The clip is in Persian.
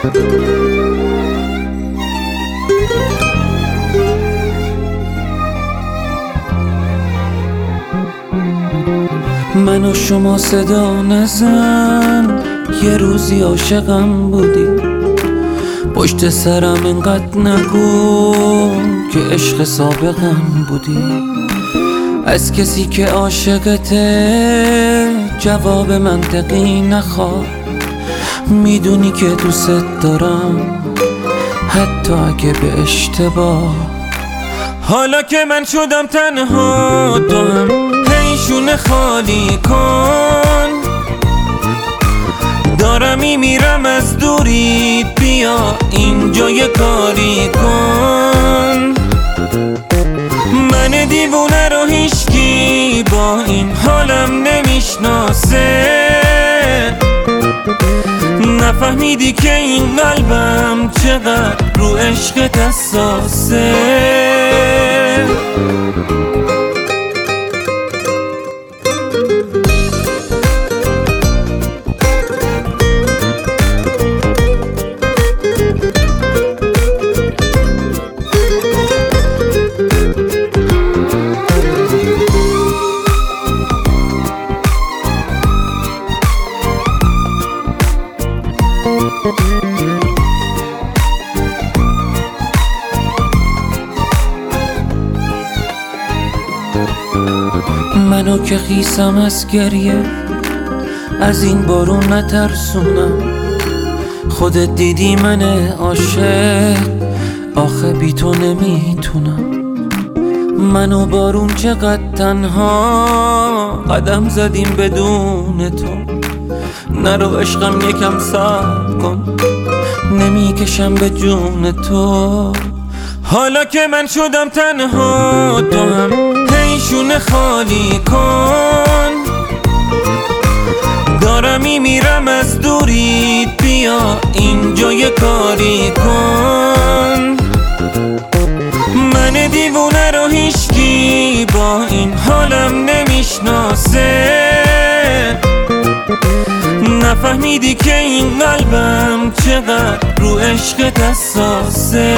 من و شما صدا نزن، یه روزی عاشقم بودی. پشت سرم اینقدر نگو که عشق سابقم بودی. از کسی که عاشقته جواب منطقی نخواه. میدونی که دوست دارم حتی اگه به اشتباه. حالا که من شدم تنها تو هم پیشونه خالی کن. دارم میمیرم از دوریت، بیا اینجا یه کاری کن. من دیوونه رو هیچکی با این حالم نمیشناسه. نفهمیدی که این قلبم چقدر رو عشقت حساسه. منو که خیسم از گریه، از این بارون نترسونم. خودت دیدی من عاشق، آخه بی تو نمیتونم. منو بارون چقدر تنها قدم زدیم بدون تو. نرو عشقم یکم صبر کن، نمیکشم به جون تو. حالا که من شدم تنها تو هم پیشونه خالی کن. دارم میمیرم از دوریت، بیا اینجا یه کاری کن. من دیوونه رو هیچکی با این حالم نمیشناسه. نفهمیدی که این قلبم چقدر رو عشقت حساسه.